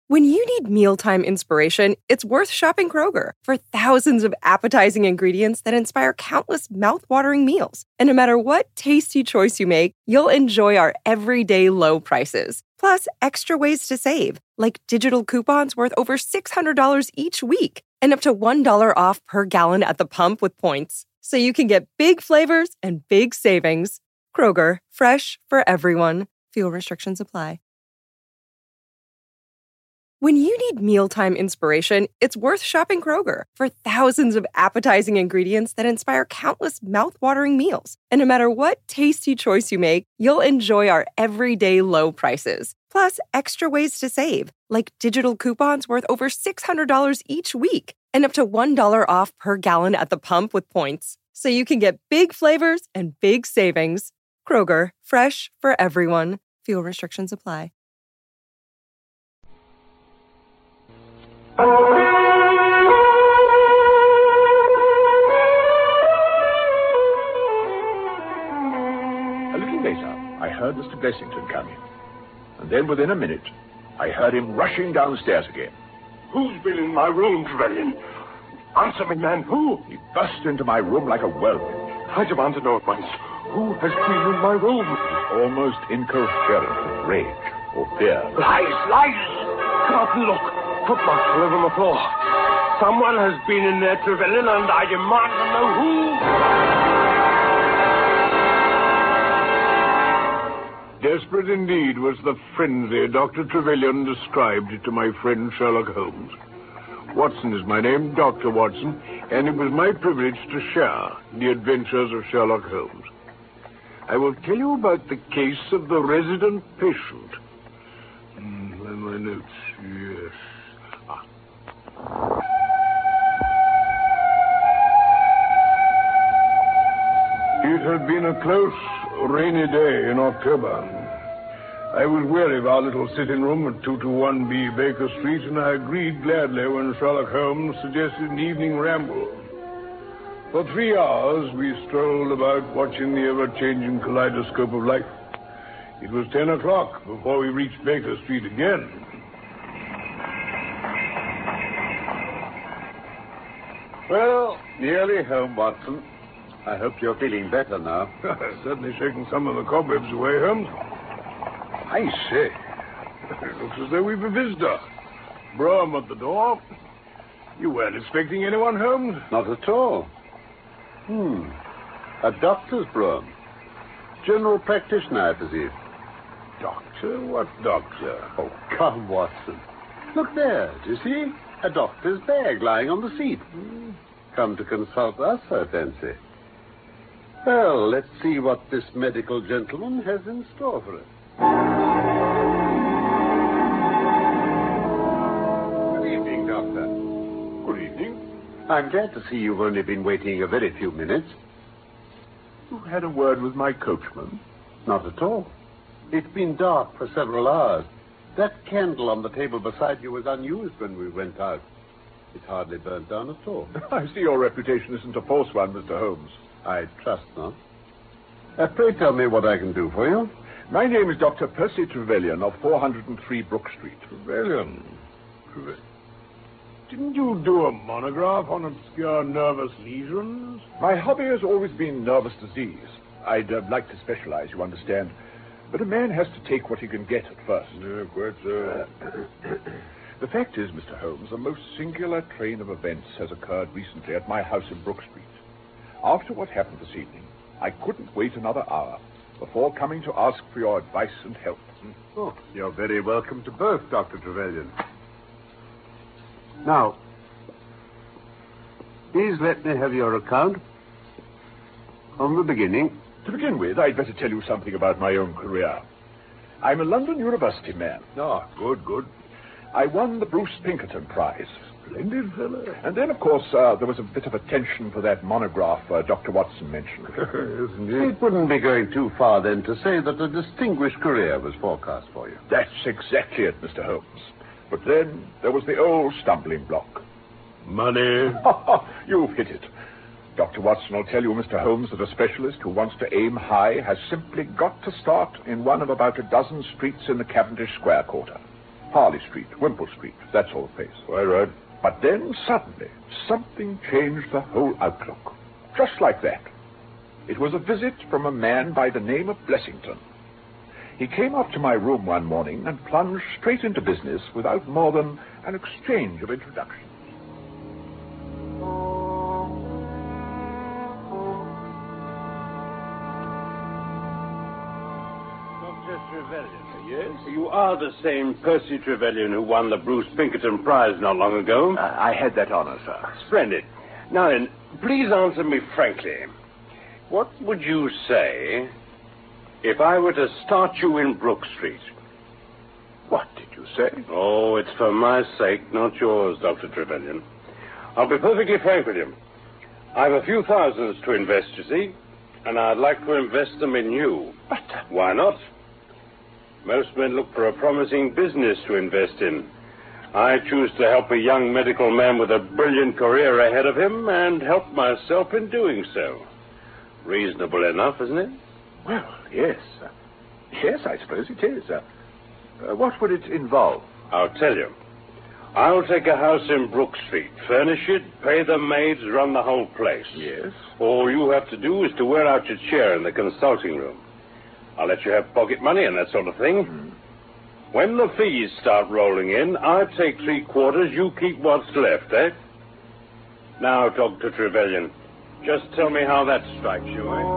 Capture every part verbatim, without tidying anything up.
When you need mealtime inspiration, it's worth shopping Kroger for thousands of appetizing ingredients that inspire countless mouth-watering meals. And no matter what tasty choice you make, you'll enjoy our everyday low prices. Plus, extra ways to save, like digital coupons worth over six hundred dollars each week and up to one dollar off per gallon at the pump with points. So you can get big flavors and big savings. Kroger, fresh for everyone. Fuel restrictions apply. When you need mealtime inspiration, it's worth shopping Kroger for thousands of appetizing ingredients that inspire countless mouth-watering meals. And no matter what tasty choice you make, you'll enjoy our everyday low prices. Plus, extra ways to save, like digital coupons worth over six hundred dollars each week and up to one dollar off per gallon at the pump with points. So you can get big flavors and big savings. Kroger, fresh for everyone. Fuel restrictions apply. A little later, I heard Mister Blessington come in. And then within a minute, I heard him rushing downstairs again. Who's been in my room, Trevelyan? Answer me, man, who? He burst into my room like a whirlwind. I demand to know at once. Who has been in my room? He's almost incoherent with rage or fear. Lies, lies! Come out and look. Footmarks all over the floor. Someone has been in there, Trevelyan, and I demand to know who. Desperate indeed was the frenzy Doctor Trevelyan described to my friend Sherlock Holmes. Watson is my name, Doctor Watson, and it was my privilege to share the adventures of Sherlock Holmes. I will tell you about the case of the resident patient. Mm, where are my notes? Yes. Ah. It had been a close, rainy day in October. I was weary of our little sitting room at two twenty-one B Baker Street, and I agreed gladly when Sherlock Holmes suggested an evening ramble. For three hours, we strolled about watching the ever-changing kaleidoscope of life. It was ten o'clock before we reached Baker Street again. Well, nearly home, Watson. I hope you're feeling better now. Certainly shaking some of the cobwebs away, Holmes. I say, it looks as though we've a visitor. Brougham at the door. You weren't expecting anyone, Holmes? Not at all. Hmm. A doctor's brougham. General practitioner, I presume. Doctor? What doctor? Oh, come, Watson. Look there. Do you see? A doctor's bag lying on the seat. Hmm. Come to consult us, I fancy. Well, let's see what this medical gentleman has in store for us. Good evening, Doctor. Good evening. I'm glad to see you've only been waiting a very few minutes. You had a word with my coachman? Not at all. It's been dark for several hours. That candle on the table beside you was unused when we went out. It hardly burnt down at all. I see your reputation isn't a false one, Mister Holmes. I trust not. Uh, pray tell me what I can do for you. My name is Doctor Percy Trevelyan of four hundred three Brook Street. Trevelyan? Trevelyan? Didn't you do a monograph on obscure nervous lesions? My hobby has always been nervous disease. I'd uh, like to specialize, you understand. But a man has to take what he can get at first. Yeah, quite so. The fact is, Mister Holmes, a most singular train of events has occurred recently at my house in Brook Street. After what happened this evening, I couldn't wait another hour before coming to ask for your advice and help. Oh, you're very welcome to both, Doctor Trevelyan. Now, please let me have your account from the beginning. To begin with, I'd better tell you something about my own career. I'm a London University man. Ah, good, good. I won the Bruce Pinkerton Prize. Splendid fellow. And then, of course, uh, there was a bit of attention for that monograph uh, Doctor Watson mentioned. Yes, indeed. It wouldn't be going too far, then, to say that a distinguished career was forecast for you. That's exactly it, Mister Holmes. But then there was the old stumbling block. Money. You've hit it. Doctor Watson will tell you, Mister Holmes, that a specialist who wants to aim high has simply got to start in one of about a dozen streets in the Cavendish Square quarter. Harley Street, Wimple Street, that sort of place. Quite right. But then, suddenly, something changed the whole outlook. Just like that. It was a visit from a man by the name of Blessington. He came up to my room one morning and plunged straight into business without more than an exchange of introductions. Doctor Trevelyan. Yes? You are the same Percy Trevelyan who won the Bruce Pinkerton Prize not long ago. Uh, I had that honor, sir. Splendid. Now then, please answer me frankly. What would you say if I were to start you in Brook Street? What did you say? Oh, it's for my sake, not yours, Doctor Trevelyan. I'll be perfectly frank with you. I've a few thousands to invest, you see, and I'd like to invest them in you. But... Why not? Most men look for a promising business to invest in. I choose to help a young medical man with a brilliant career ahead of him and help myself in doing so. Reasonable enough, isn't it? Well, yes. Uh, yes, I suppose it is. Uh, uh, what would it involve? I'll tell you. I'll take a house in Brook Street, furnish it, pay the maids, run the whole place. Yes? All you have to do is to wear out your chair in the consulting room. I'll let you have pocket money and that sort of thing. Mm. When the fees start rolling in, I'll take three quarters, you keep what's left, eh? Now, Doctor Trevelyan, just tell me how that strikes you, eh?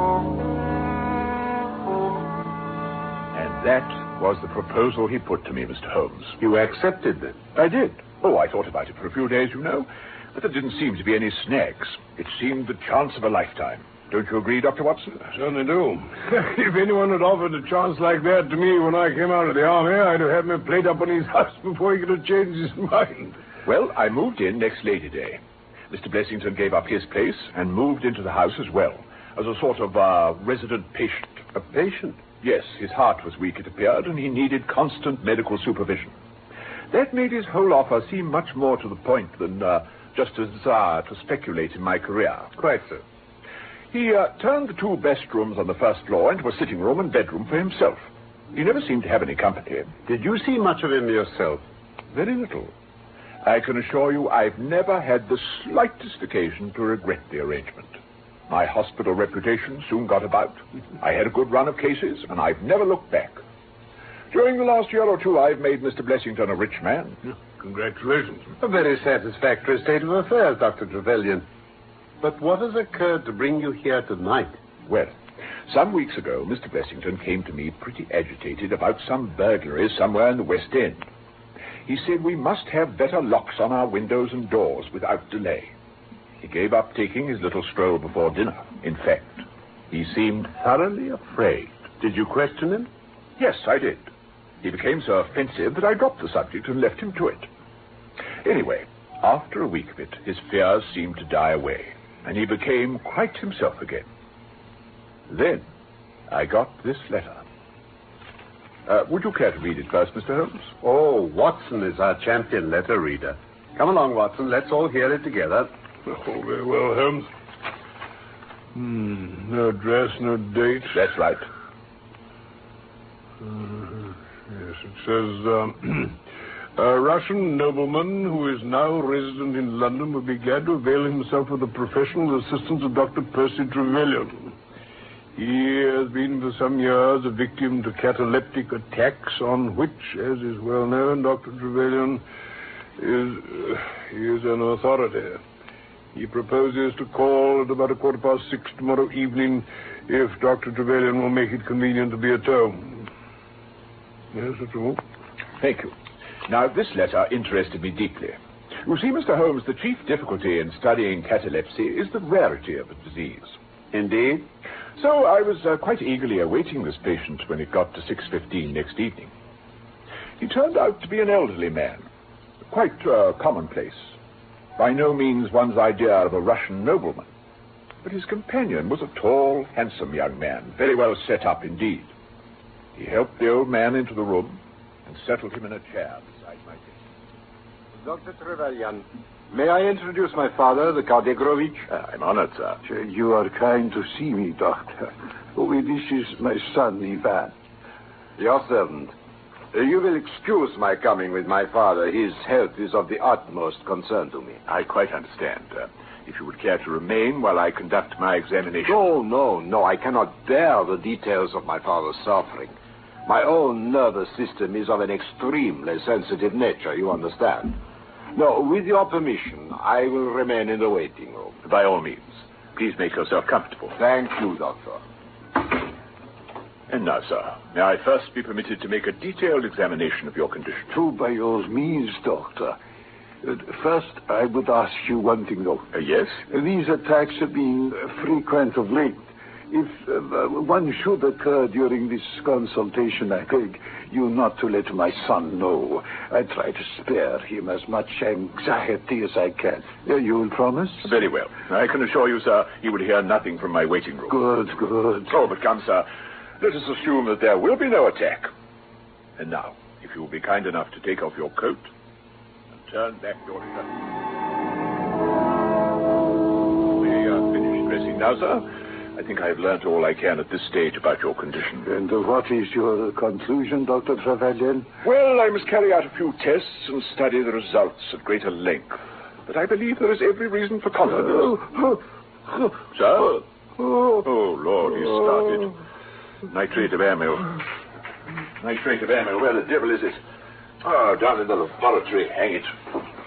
And that was the proposal he put to me, Mister Holmes. You accepted then? I did. Oh, I thought about it for a few days, you know. But there didn't seem to be any snags. It seemed the chance of a lifetime. Don't you agree, Doctor Watson? I certainly do. If anyone had offered a chance like that to me when I came out of the army, I'd have had me played up on his house before he could have changed his mind. Well, I moved in next Lady Day. Mister Blessington gave up his place and moved into the house as well, as a sort of uh, resident patient. A patient? Yes, his heart was weak, it appeared, and he needed constant medical supervision. That made his whole offer seem much more to the point than uh, just a desire to speculate in my career. Quite so. He uh, turned the two best rooms on the first floor into a sitting room and bedroom for himself. He never seemed to have any company. Did you see much of him yourself? Very little. I can assure you I've never had the slightest occasion to regret the arrangement. My hospital reputation soon got about. I had a good run of cases, and I've never looked back. During the last year or two, I've made Mister Blessington a rich man. Congratulations. A very satisfactory state of affairs, Doctor Trevelyan. But what has occurred to bring you here tonight? Well, some weeks ago, Mister Blessington came to me pretty agitated about some burglary somewhere in the West End. He said we must have better locks on our windows and doors without delay. He gave up taking his little stroll before dinner. In fact, he seemed thoroughly afraid. Did you question him? Yes, I did. He became so offensive that I dropped the subject and left him to it. Anyway, after a week of it, his fears seemed to die away, and he became quite himself again. Then I got this letter. Uh, would you care to read it first, Mister Holmes? Oh, Watson is our champion letter reader. Come along, Watson. Let's all hear it together. Oh, very well, Holmes. Hmm, no address, no date. That's right. Uh, yes, it says, um, a Russian nobleman who is now resident in London would be glad to avail himself of the professional assistance of Doctor Percy Trevelyan. He has been for some years a victim to cataleptic attacks on which, as is well known, Doctor Trevelyan is, uh, is an authority. He proposes to call at about a quarter past six tomorrow evening if Doctor Trevelyan will make it convenient to be at home. Yes, that's all. Thank you. Now, this letter interested me deeply. You see, Mister Holmes, the chief difficulty in studying catalepsy is the rarity of the disease. Indeed? So I was uh, quite eagerly awaiting this patient when it got to six fifteen next evening. He turned out to be an elderly man, quite uh, commonplace. By no means one's idea of a Russian nobleman. But his companion was a tall, handsome young man, very well set up indeed. He helped the old man into the room and settled him in a chair beside my desk. Doctor Trevelyan, may I introduce my father, the Count Egrovich? Uh, I'm honored, sir. Sir, you are kind to see me, Doctor. Oh, this is my son, Ivan. Your servant. Uh, you will excuse my coming with my father. His health is of the utmost concern to me. I quite understand. Uh, if you would care to remain while I conduct my examination. No, no, no. I cannot bear the details of my father's suffering. My own nervous system is of an extremely sensitive nature, you understand. No, with your permission, I will remain in the waiting room. By all means. Please make yourself comfortable. Thank you, Doctor. And now, sir, may I first be permitted to make a detailed examination of your condition? True, by all means, Doctor. Uh, first, I would ask you one thing, though. Uh, yes? These attacks have been uh, frequent of late. If uh, one should occur during this consultation, I beg you not to let my son know. I try to spare him as much anxiety as I can. Uh, you will promise? Very well. I can assure you, sir, you will hear nothing from my waiting room. Good, good. Oh, but come, sir, let us assume that there will be no attack. And now, if you will be kind enough to take off your coat and turn back your shirt. May I finish dressing now, sir? I think I have learnt all I can at this stage about your condition. And uh, what is your conclusion, Doctor Trevelyan? Well, I must carry out a few tests and study the results at greater length. But I believe there is every reason for confidence. Sir? Oh, Lord, he's started. Nitrate of amyl. Nitrate of amyl, where the devil is it? Oh, down in the laboratory, hang it.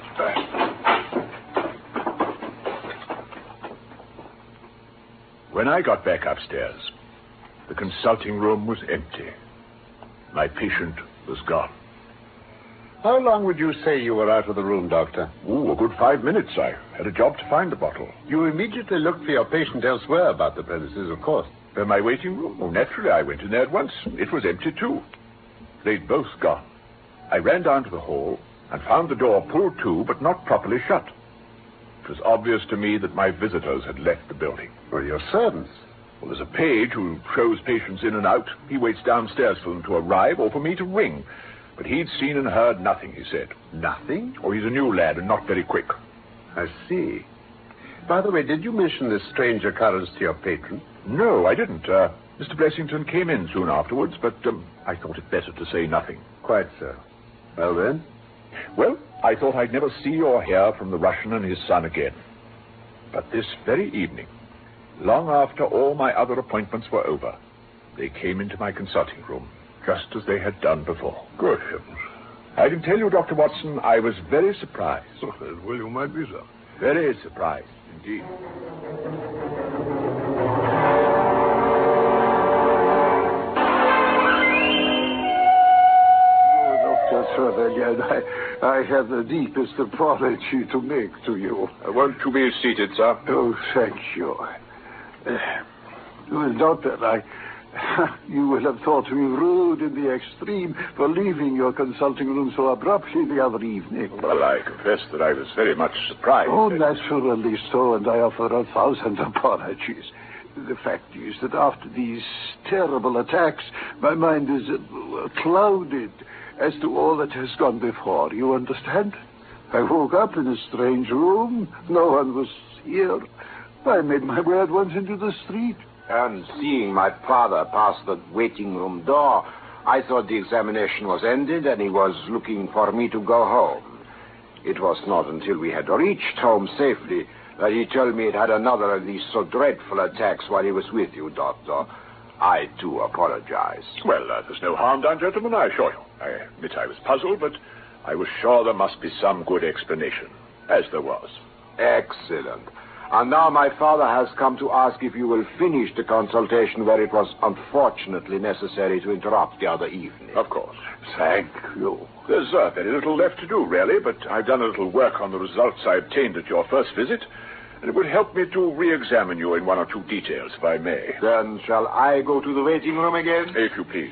When I got back upstairs, the consulting room was empty. My patient was gone. How long would you say you were out of the room, Doctor? Ooh, a good five minutes. I had a job to find the bottle. You immediately looked for your patient elsewhere about the premises, of course. In my waiting room? Oh, naturally, I went in there at once. It was empty, too. They'd both gone. I ran down to the hall and found the door pulled to, but not properly shut. It was obvious to me that my visitors had left the building. Well, your servants? Well, there's a page who shows patients in and out. He waits downstairs for them to arrive or for me to ring. But he'd seen and heard nothing, he said. Nothing? Oh, he's a new lad and not very quick. I see. By the way, did you mention this strange occurrence to your patron? No, I didn't. Uh, Mister Blessington came in soon afterwards, but um, I thought it better to say nothing. Quite so. Well, then? Well, I thought I'd never see or hear from the Russian and his son again. But this very evening, long after all my other appointments were over, they came into my consulting room, just as they had done before. Good heavens. I can tell you, Doctor Watson, I was very surprised. Oh, well, you might be, sir. Very surprised, indeed. Trevelyan, I, I have the deepest apology to make to you. Uh, won't you be seated, sir? Oh, thank you. Uh, well, Doctor, I, you will have thought me rude in the extreme for leaving your consulting room so abruptly the other evening. Well, I confess that I was very much surprised. Oh, naturally so, and I offer a thousand apologies. The fact is that after these terrible attacks, my mind is uh, clouded as to all that has gone before. You understand? I woke up in a strange room. No one was here. I made my way at once into the street. And seeing my father pass the waiting room door, I thought the examination was ended and he was looking for me to go home. It was not until we had reached home safely that he told me he'd had another of these so dreadful attacks while he was with you, Doctor. I, too, apologize. Well, uh, there's no harm done, gentlemen, I assure you. I admit I was puzzled, but I was sure there must be some good explanation, as there was. Excellent. And now my father has come to ask if you will finish the consultation where it was unfortunately necessary to interrupt the other evening. Of course. Thank you. There's uh, very little left to do, really, but I've done a little work on the results I obtained at your first visit, and it would help me to re-examine you in one or two details, if I may. Then shall I go to the waiting room again? If you please.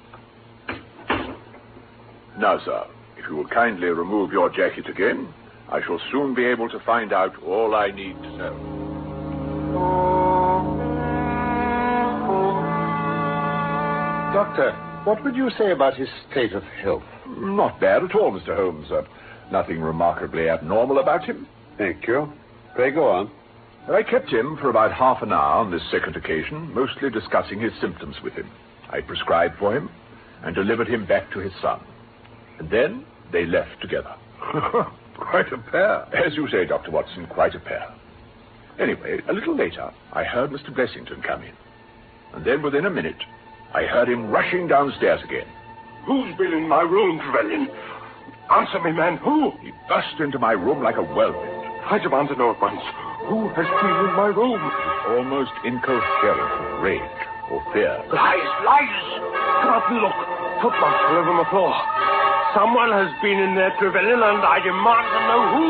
Now, sir, if you will kindly remove your jacket again, I shall soon be able to find out all I need to know. Doctor, what would you say about his state of health? Not bad at all, Mister Holmes. Uh, nothing remarkably abnormal about him. Thank you. Pray go on. I kept him for about half an hour on this second occasion, mostly discussing his symptoms with him. I prescribed for him, and delivered him back to his son. And then they left together. Quite a pair. As you say, Doctor Watson, quite a pair. Anyway, a little later, I heard Mister Blessington come in. And then within a minute, I heard him rushing downstairs again. Who's been in my room, Trevelyan? Answer me, man. Who? He burst into my room like a whirlwind. I demand to know at once. Who has been in my room? Almost incoherent with rage or fear. Lies, lies! Come out and look. Footmarks all over my floor. Someone has been in there, Trevelyan, and I demand to know who.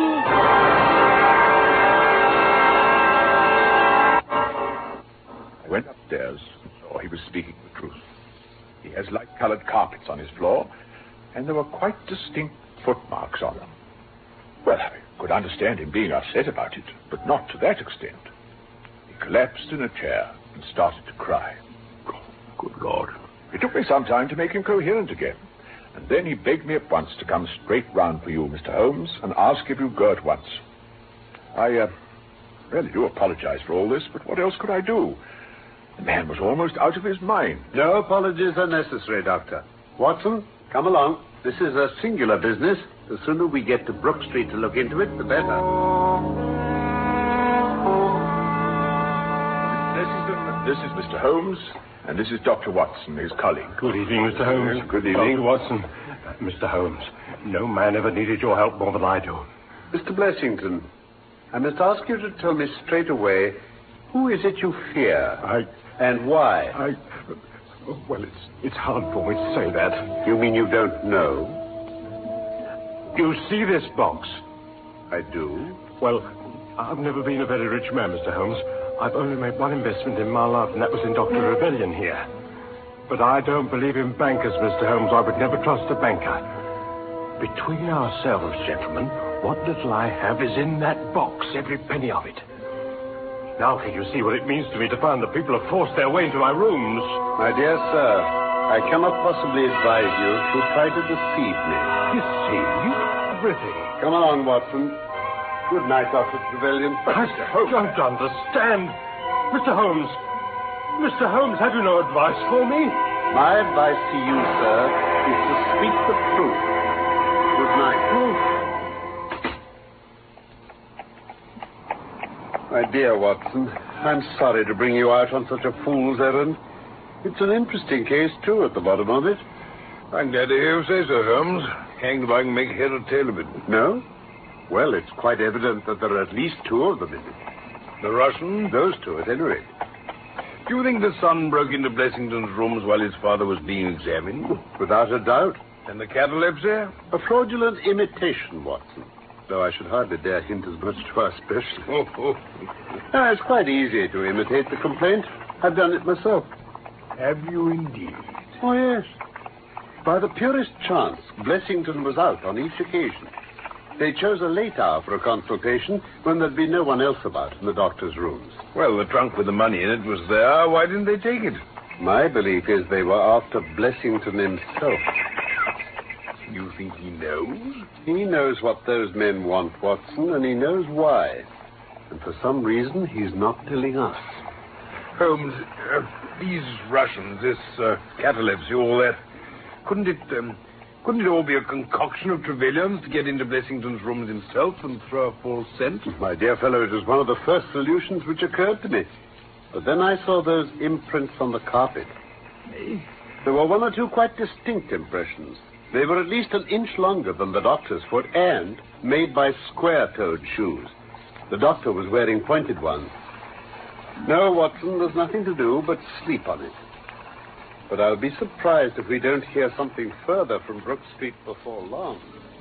I went upstairs and saw he was speaking the truth. He has light-colored carpets on his floor, and there were quite distinct footmarks on them. Well, I could understand him being upset about it, but not to that extent. He collapsed in a chair and started to cry. Good Lord. It took me some time to make him coherent again. And then he begged me at once to come straight round for you, Mister Holmes, and ask if you'd go at once. I uh, really do apologize for all this, but what else could I do? The man was almost out of his mind. No apologies are necessary, Doctor. Watson, come along. This is a singular business. The sooner we get to Brook Street to look into it, the better. This is Mister Holmes, and this is Doctor Watson, his colleague. Good evening, Mister Holmes. Good evening. Doctor Watson. Uh, Mister Holmes, no man ever needed your help more than I do. Mister Blessington, I must ask you to tell me straight away, who is it you fear? I... And why? I... Well, it's, it's hard for me to say that. You mean you don't know? You see this box? I do. Well, I've never been a very rich man, Mister Holmes. I've only made one investment in my life, and that was in Doctor Trevelyan here. But I don't believe in bankers, Mister Holmes. I would never trust a banker. Between ourselves, gentlemen, what little I have is in that box, every penny of it. Now can you see what it means to me to find that people have forced their way into my rooms? My dear sir, I cannot possibly advise you to try to deceive me. Deceive? Everything. Come along, Watson. Good night, Doctor Trevelyan. I don't understand. Mister Holmes. Mister Holmes, have you no advice for me? My advice to you, sir, is to speak the truth. Good night. Oh. My dear Watson, I'm sorry to bring you out on such a fool's errand. It's an interesting case, too, at the bottom of it. I'm glad to hear you say so, Holmes. Hanged if I can make head or tail of it. No? Well, it's quite evident that there are at least two of them in it. The Russian? Those two, at any rate. Do you think the son broke into Blessington's rooms while his father was being examined? Without a doubt. And the catalepsy? A fraudulent imitation, Watson. Though I should hardly dare hint as much to our specialist. Oh, oh. Ah, it's quite easy to imitate the complaint. I've done it myself. Have you indeed? Oh, yes. By the purest chance, Blessington was out on each occasion. They chose a late hour for a consultation when there'd be no one else about in the doctor's rooms. Well, the trunk with the money in it was there. Why didn't they take it? My belief is they were after Blessington himself. You think he knows? He knows what those men want, Watson, and he knows why. And for some reason, he's not telling us. Holmes, uh, these Russians, this uh, catalepsy, all that, couldn't it, um, couldn't it all be a concoction of Trevelyan's to get into Blessington's rooms himself and throw a false scent? My dear fellow, it was one of the first solutions which occurred to me. But then I saw those imprints on the carpet. Eh? There were one or two quite distinct impressions. They were at least an inch longer than the doctor's foot and made by square-toed shoes. The doctor was wearing pointed ones. No, Watson, there's nothing to do but sleep on it. But I'll be surprised if we don't hear something further from Brook Street before long.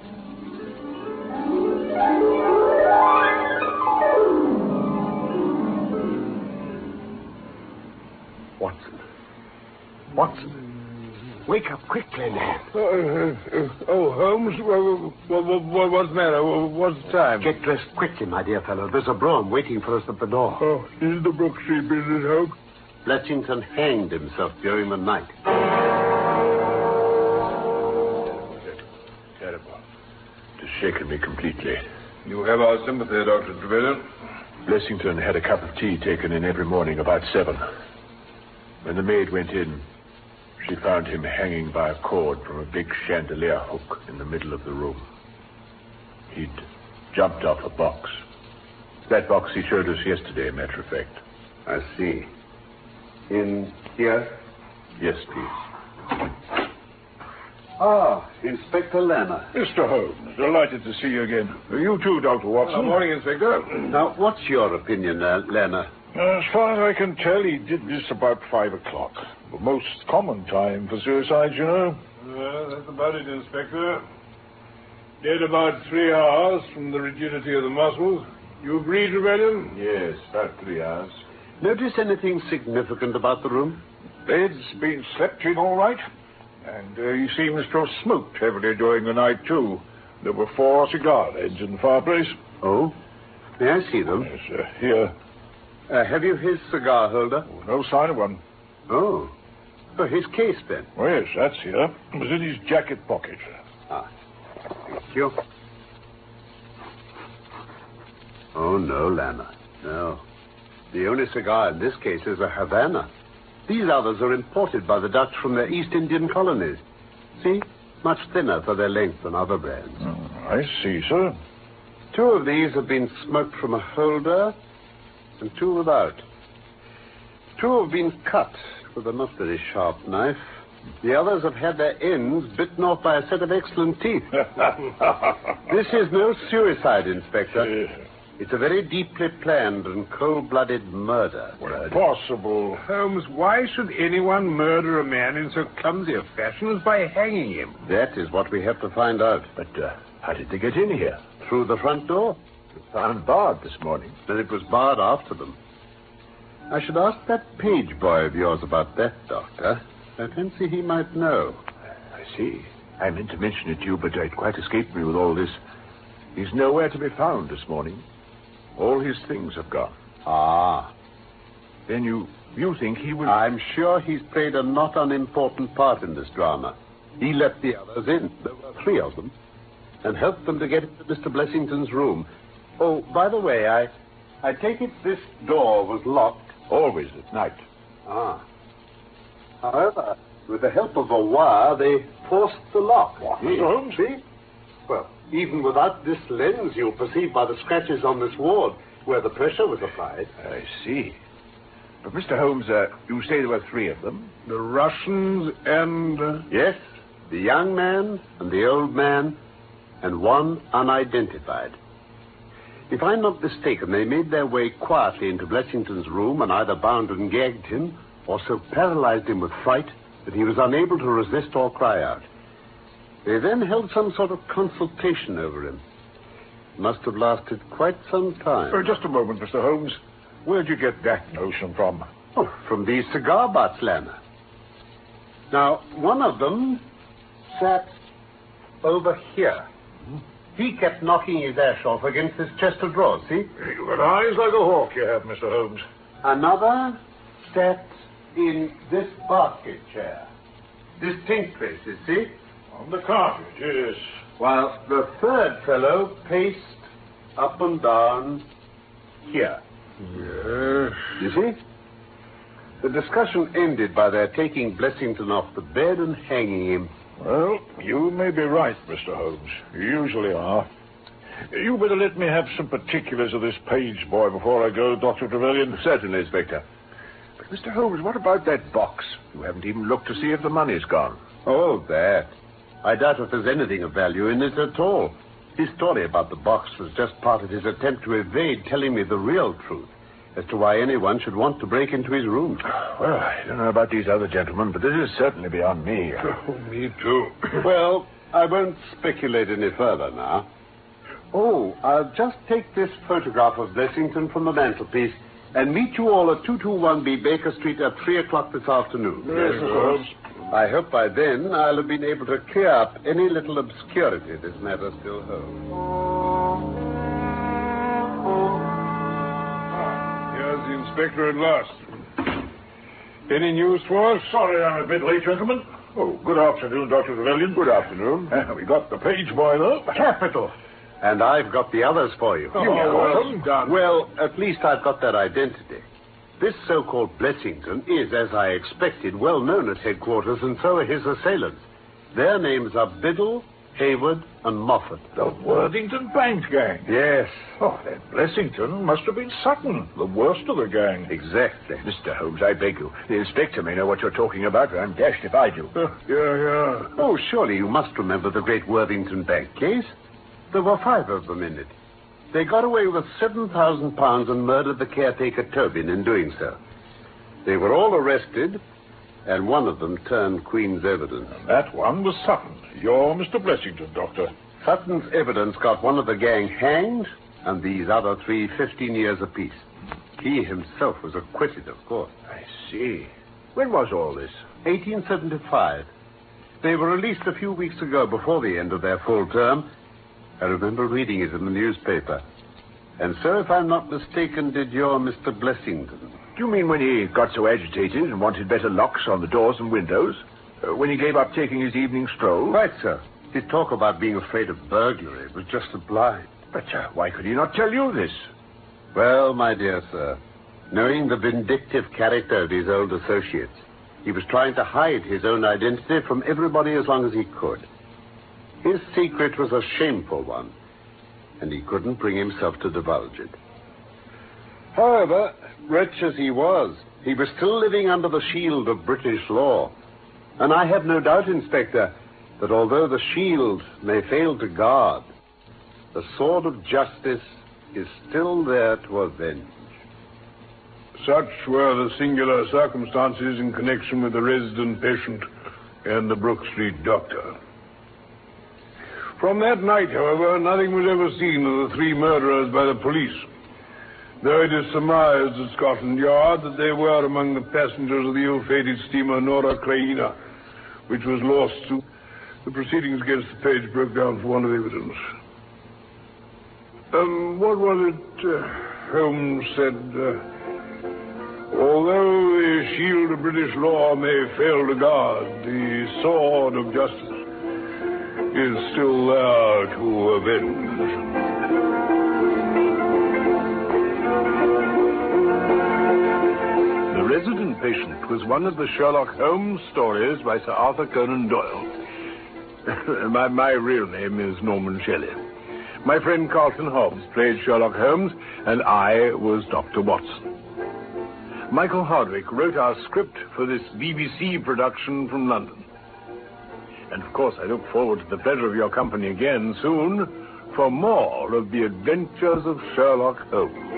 Watson. Watson. Wake up quickly, man. Uh, uh, uh, oh, Holmes, what, what, what, what's the matter? What's the time? Get dressed quickly, my dear fellow. There's a brougham waiting for us at the door. Oh, this is the Brook Street business, Holmes? Blessington hanged himself during the night. Terrible. It has shaken me completely. You have our sympathy, Doctor Trevelyan. Blessington had a cup of tea taken in every morning about seven. When the maid went in, She found him hanging by a cord from a big chandelier hook in the middle of the room. He'd jumped off a box. That box he showed us yesterday, matter of fact. I see. In here? Yes, please. Ah, Inspector Lanner. Mister Holmes, delighted to see you again. You too, Doctor Watson. Good morning, Inspector. Now, what's your opinion, uh, Lanner? As far as I can tell, he did this about five o'clock. The most common time for suicide, you know. Uh, that's about it, Inspector. Dead about three hours from the rigidity of the muscles. You agree, Trevelyan? Yes, about three hours. Notice anything significant about the room? Bed's been slept in all right. And uh, he seems to have smoked heavily during the night, too. There were four cigar ends in the fireplace. Oh? May I see them? Yes, sir. Here. Uh, have you his cigar holder? Oh, no sign of one. Oh. Oh, his case, then? Oh, yes, that's here. It was in his jacket pocket. Ah. Thank you. Oh, no, Lanner. No. The only cigar in this case is a Havana. These others are imported by the Dutch from their East Indian colonies. See? Much thinner for their length than other brands. Oh, I see, sir. Two of these have been smoked from a holder, and two without. Two have been cut with a not very sharp knife. The others have had their ends bitten off by a set of excellent teeth. This is no suicide, Inspector. Uh, It's a very deeply planned and cold-blooded murder. well, possible. Holmes, why should anyone murder a man in so clumsy a fashion as by hanging him? That is what we have to find out. But uh, how did they get in here? Through the front door. Found barred this morning. Then it was barred after them. I should ask that page boy of yours about that, Doctor. I fancy he might know. I see. I meant to mention it to you, but it quite escaped me with all this. He's nowhere to be found this morning. All his things have gone. Ah. Then you you think he was... I'm sure he's played a not unimportant part in this drama. He let the others in. There were three of them. And helped them to get into Mister Blessington's room. Oh, by the way, I, I take it this door was locked. Always at night. Ah. However, with the help of a wire, they forced the lock. Mister Holmes? See? Well, even without this lens, you'll perceive by the scratches on this wall where the pressure was applied. I see. But, Mister Holmes, uh, you say there were three of them? The Russians and... Uh... Yes, the young man and the old man, and one unidentified. If I'm not mistaken, they made their way quietly into Blessington's room and either bound and gagged him or so paralyzed him with fright that he was unable to resist or cry out. They then held some sort of consultation over him. It must have lasted quite some time. Oh, just a moment, Mister Holmes. Where'd you get that notion from? Oh, from these cigar butts, Lanner. Now, one of them sat over here. He kept knocking his ash off against this chest of drawers, see? You've got eyes like a hawk, you have, Mister Holmes. Another sat in this basket chair. Distinct places, see? On the carpet, yes. While the third fellow paced up and down here. Yes. You see? The discussion ended by their taking Blessington off the bed and hanging him. Well, you may be right, Mister Holmes. You usually are. You better let me have some particulars of this page boy before I go, Doctor Trevelyan. Certainly, Inspector. But, Mister Holmes, what about that box? You haven't even looked to see if the money's gone. Oh, that. I doubt if there's anything of value in it at all. His story about the box was just part of his attempt to evade telling me the real truth as to why anyone should want to break into his room. Well, I don't know about these other gentlemen, but this is certainly beyond me. Oh, me too. Well, I won't speculate any further now. Oh, I'll just take this photograph of Blessington from the mantelpiece and meet you all at two two one B Baker Street at three o'clock this afternoon. Yes, of course. I hope by then I'll have been able to clear up any little obscurity this matter still holds. Here's the inspector at last. Any news for us? Sorry I'm a bit late, gentlemen. Oh, good afternoon, Doctor Trevelyan. Good afternoon. Uh, we got the page boy, though. Capital. And I've got the others for you. Oh, well done. Well, at least I've got their identity. This so-called Blessington is, as I expected, well known at headquarters, and so are his assailants. Their names are Biddle, Hayward, and Moffat. The Worthington Bank gang? Yes. Oh, that Blessington must have been Sutton, the worst of the gang. Exactly. Mister Holmes, I beg you. The inspector may know what you're talking about, but I'm dashed if I do. Uh, yeah, yeah. Oh, surely you must remember the great Worthington Bank case. There were five of them in it. They got away with seven thousand pounds and murdered the caretaker Tobin in doing so. They were all arrested, and one of them turned Queen's evidence. And that one was Sutton. You're Mister Blessington, Doctor. Sutton's evidence got one of the gang hanged, and these other three fifteen years apiece. He himself was acquitted, of course. I see. When was all this? eighteen seventy-five. They were released a few weeks ago before the end of their full term. I remember reading it in the newspaper. And so, if I'm not mistaken, did your Mister Blessington. Do you mean when he got so agitated and wanted better locks on the doors and windows? Uh, when he gave up taking his evening stroll? Right, sir. His talk about being afraid of burglary was just sublime. But uh, why could he not tell you this? Well, my dear sir, knowing the vindictive character of his old associates, he was trying to hide his own identity from everybody as long as he could. His secret was a shameful one, and he couldn't bring himself to divulge it. However, rich as he was, he was still living under the shield of British law. And I have no doubt, Inspector, that although the shield may fail to guard, the sword of justice is still there to avenge. Such were the singular circumstances in connection with the resident patient and the Brook Street doctor. From that night, however, nothing was ever seen of the three murderers by the police, though it is surmised at Scotland Yard that they were among the passengers of the ill-fated steamer Nora Creina, which was lost to... The proceedings against the page broke down for want of evidence. Um, what was it uh, Holmes said? Uh, although the shield of British law may fail to guard, the sword of justice is still there to avenge. The Resident Patient was one of the Sherlock Holmes stories by Sir Arthur Conan Doyle. my, my real name is Norman Shelley. My friend Carlton Hobbs played Sherlock Holmes, and I was Doctor Watson. Michael Hardwick wrote our script for this B B C production from London. And, of course, I look forward to the pleasure of your company again soon for more of the adventures of Sherlock Holmes.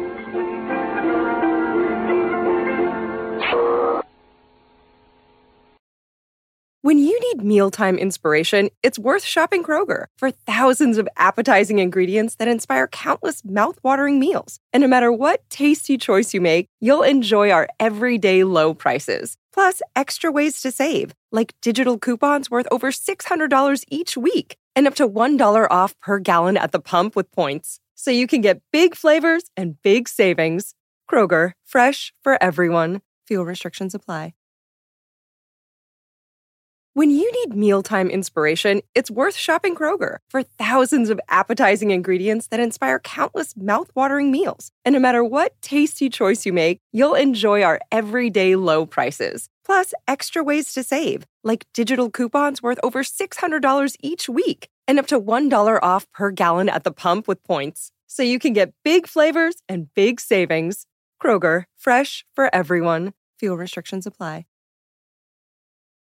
When you need mealtime inspiration, it's worth shopping Kroger for thousands of appetizing ingredients that inspire countless mouth-watering meals. And no matter what tasty choice you make, you'll enjoy our everyday low prices. Plus, extra ways to save, like digital coupons worth over six hundred dollars each week and up to one dollar off per gallon at the pump with points. So you can get big flavors and big savings. Kroger, fresh for everyone. Fuel restrictions apply. When you need mealtime inspiration, it's worth shopping Kroger for thousands of appetizing ingredients that inspire countless mouth-watering meals. And no matter what tasty choice you make, you'll enjoy our everyday low prices. Plus, extra ways to save, like digital coupons worth over six hundred dollars each week and up to one dollar off per gallon at the pump with points. So you can get big flavors and big savings. Kroger, fresh for everyone. Fuel restrictions apply.